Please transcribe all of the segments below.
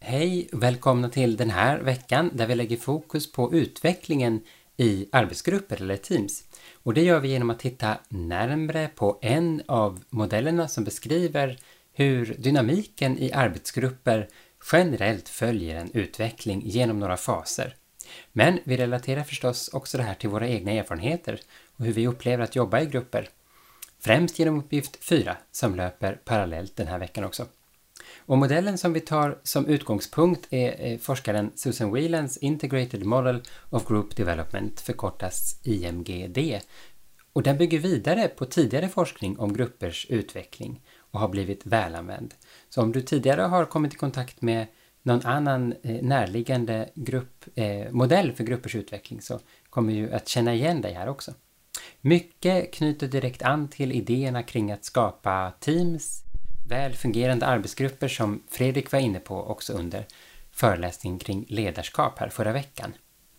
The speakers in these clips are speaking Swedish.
Hej och välkomna till den här veckan där vi lägger fokus på utvecklingen i arbetsgrupper eller teams. Och det gör vi genom att titta närmare på en av modellerna som beskriver hur dynamiken i arbetsgrupper generellt följer en utveckling genom några faser. Men vi relaterar förstås också det här till våra egna erfarenheter och hur vi upplever att jobba i grupper. Främst genom uppgift 4 som löper parallellt den här veckan också. Och modellen som vi tar som utgångspunkt är forskaren Susan Whelans Integrated Model of Group Development, förkortas IMGD. Och den bygger vidare på tidigare forskning om gruppers utveckling och har blivit välanvänd. Så om du tidigare har kommit i kontakt med någon annan närliggande modell för gruppers utveckling så kommer du att känna igen dig här också. Mycket knyter direkt an till idéerna kring att skapa teams, väl fungerande arbetsgrupper som Fredrik var inne på också under föreläsningen kring ledarskap här förra veckan.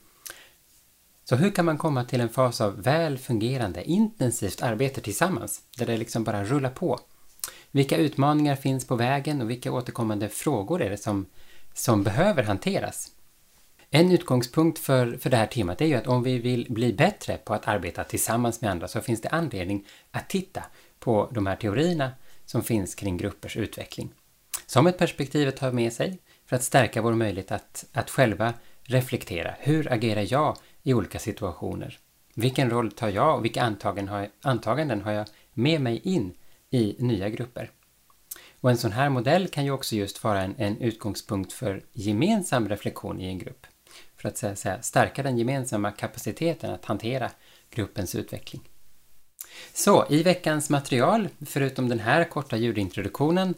Så hur kan man komma till en fas av väl fungerande, intensivt arbete tillsammans, där det liksom bara rullar på? Vilka utmaningar finns på vägen och vilka återkommande frågor är det som behöver hanteras? En utgångspunkt för det här temat är ju att om vi vill bli bättre på att arbeta tillsammans med andra så finns det anledning att titta på de här teorierna som finns kring gruppers utveckling. Som ett perspektiv att ta med sig för att stärka vår möjlighet att själva reflektera. Hur agerar jag i olika situationer? Vilken roll tar jag och vilka antaganden har jag med mig in i nya grupper? Och en sån här modell kan ju också just vara en utgångspunkt för gemensam reflektion i en grupp. För att stärka den gemensamma kapaciteten att hantera gruppens utveckling. Så i veckans material, förutom den här korta ljudintroduktionen,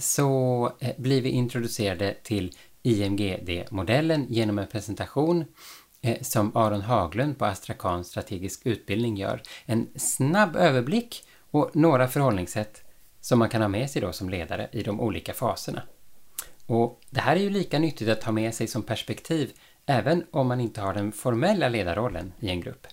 så blir vi introducerade till IMGD-modellen genom en presentation som Aron Haglund på Astrakhan strategisk utbildning gör. En snabb överblick och några förhållningssätt som man kan ha med sig då som ledare i de olika faserna. Och det här är ju lika nyttigt att ha med sig som perspektiv även om man inte har den formella ledarrollen i en grupp.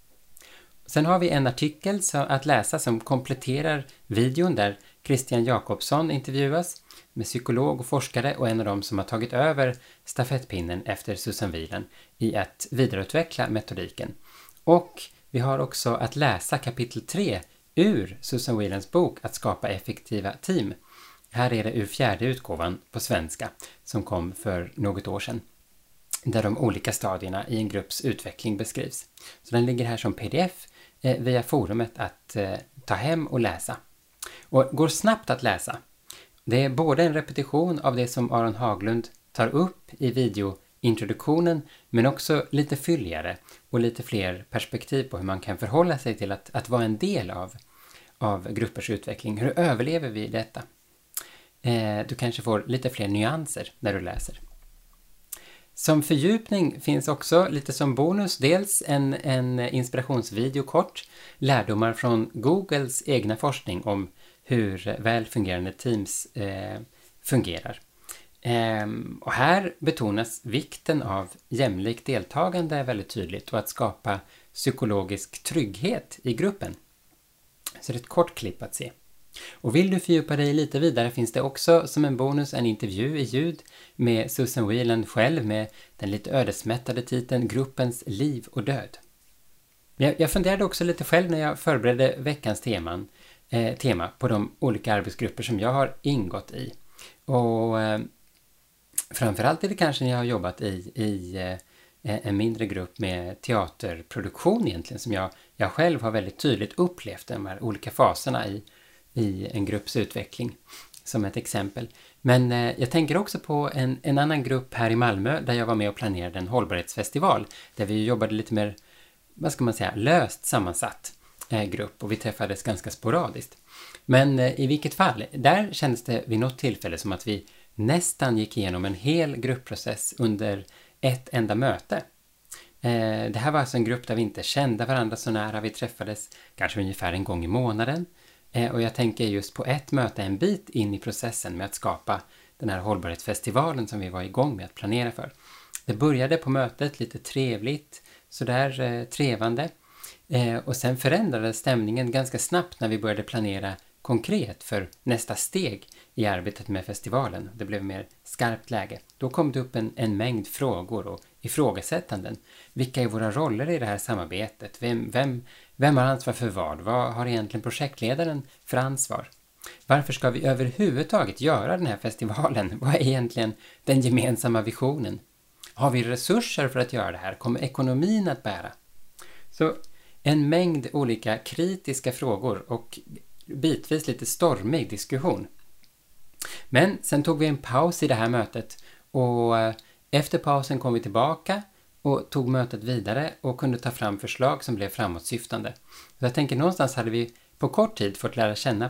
Sen har vi en artikel att läsa som kompletterar videon där Christian Jakobsson intervjuas med psykolog och forskare och en av dem som har tagit över stafettpinnen efter Susan Whelan i att vidareutveckla metodiken. Och vi har också att läsa kapitel 3 ur Susan Whelans bok Att skapa effektiva team. Här är det ur 4:e utgåvan på svenska som kom för något år sedan. Där de olika stadierna i en grupps utveckling beskrivs. Så den ligger här som pdf via forumet att ta hem och läsa. Och går snabbt att läsa. Det är både en repetition av det som Aron Haglund tar upp i videointroduktionen men också lite fylligare och lite fler perspektiv på hur man kan förhålla sig till att vara en del av gruppers utveckling. Hur överlever vi detta? Du kanske får lite fler nyanser när du läser. Som fördjupning finns också lite som bonus dels en inspirationsvideo kort, lärdomar från Googles egna forskning om hur väl fungerande teams fungerar. Och här betonas vikten av jämlikt deltagande väldigt tydligt och att skapa psykologisk trygghet i gruppen. Så det är ett kort klipp att se. Och vill du fördjupa dig lite vidare finns det också som en bonus en intervju i ljud med Susan Whelan själv med den lite ödesmättade titeln Gruppens liv och död. Jag funderade också lite själv när jag förberedde veckans tema på de olika arbetsgrupper som jag har ingått i. Och framförallt är det kanske när jag har jobbat i en mindre grupp med teaterproduktion egentligen som jag själv har väldigt tydligt upplevt de här olika faserna i en grupps utveckling som ett exempel. Men jag tänker också på en annan grupp här i Malmö där jag var med och planerade en hållbarhetsfestival där vi jobbade lite mer, löst sammansatt grupp och vi träffades ganska sporadiskt. Men i vilket fall, där kändes det vid något tillfälle som att vi nästan gick igenom en hel gruppprocess under ett enda möte. Det här var alltså en grupp där vi inte kände varandra så nära, vi träffades kanske ungefär en gång i månaden. Och jag tänker just på ett möte en bit in i processen med att skapa den här hållbarhetsfestivalen som vi var igång med att planera för. Det började på mötet lite trevligt, sådär trevande. Och sen förändrades stämningen ganska snabbt när vi började planera konkret för nästa steg i arbetet med festivalen. Det blev mer skarpt läge. Då kom det upp en mängd frågor och ifrågasättanden. Vilka är våra roller i det här samarbetet? Vem har ansvar för vad? Vad har egentligen projektledaren för ansvar? Varför ska vi överhuvudtaget göra den här festivalen? Vad är egentligen den gemensamma visionen? Har vi resurser för att göra det här? Kommer ekonomin att bära? Så en mängd olika kritiska frågor och bitvis lite stormig diskussion. Men sen tog vi en paus i det här mötet och efter pausen kom vi tillbaka och tog mötet vidare och kunde ta fram förslag som blev framåtsyftande. Så jag tänker någonstans hade vi på kort tid fått lära känna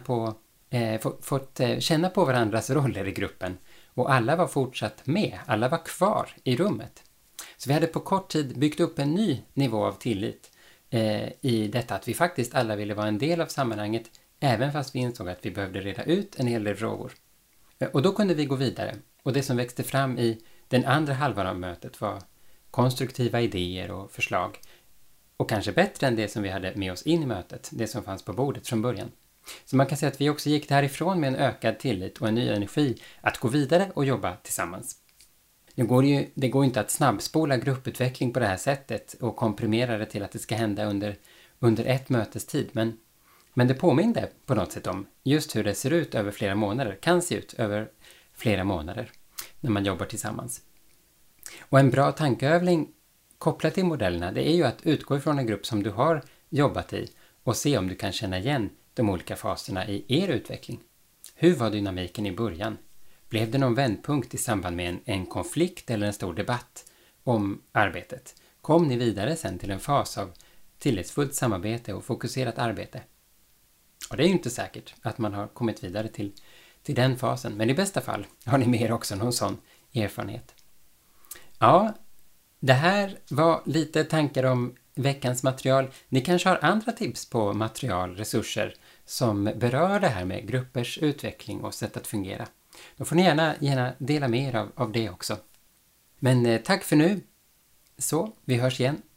känna på varandras roller i gruppen och alla var fortsatt med, alla var kvar i rummet. Så vi hade på kort tid byggt upp en ny nivå av tillit i detta att vi faktiskt alla ville vara en del av sammanhanget även fast vi insåg att vi behövde reda ut en hel del frågor. Och då kunde vi gå vidare och det som växte fram i den andra halvan av mötet var konstruktiva idéer och förslag och kanske bättre än det som vi hade med oss in i mötet, det som fanns på bordet från början. Så man kan säga att vi också gick därifrån med en ökad tillit och en ny energi att gå vidare och jobba tillsammans. Det går inte att snabbspola grupputveckling på det här sättet och komprimera det till att det ska hända under ett mötes tid, men det påminner på något sätt om just hur det ser ut över flera månader, kan se ut över flera månader när man jobbar tillsammans. Och en bra tankeövning kopplat till modellerna, det är ju att utgå ifrån en grupp som du har jobbat i och se om du kan känna igen de olika faserna i er utveckling. Hur var dynamiken i början? Blev det någon vändpunkt i samband med en konflikt eller en stor debatt om arbetet? Kom ni vidare sen till en fas av tillitsfullt samarbete och fokuserat arbete? Och det är ju inte säkert att man har kommit vidare till den fasen, men i bästa fall har ni med er också någon sån erfarenhet. Ja, det här var lite tankar om veckans material. Ni kanske har andra tips på material, resurser som berör det här med gruppers utveckling och sätt att fungera. Då får ni gärna dela med er av det också. Men tack för nu. Så, vi hörs igen